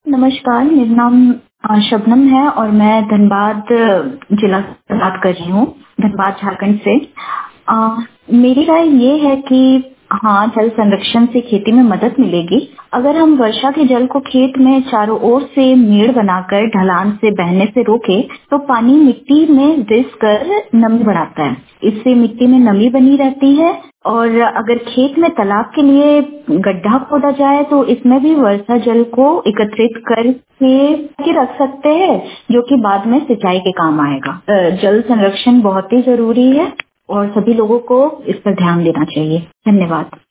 नमस्कार, मेरा नाम शबनम है और मैं धनबाद जिला से बात कर रही हूँ, धनबाद झारखंड से। मेरी राय ये है कि हाँ, जल संरक्षण से खेती में मदद मिलेगी। अगर हम वर्षा के जल को खेत में चारों ओर से मेड़ बनाकर ढलान से बहने से रोके, तो पानी मिट्टी में रिस कर नमी बढ़ाता है। इससे मिट्टी में नमी बनी रहती है और अगर खेत में तालाब के लिए गड्ढा खोदा जाए तो इसमें भी वर्षा जल को एकत्रित करके रख सकते हैं, जो कि बाद में सिंचाई के काम आएगा। जल संरक्षण बहुत ही जरूरी है और सभी लोगों को इस पर ध्यान देना चाहिए। धन्यवाद।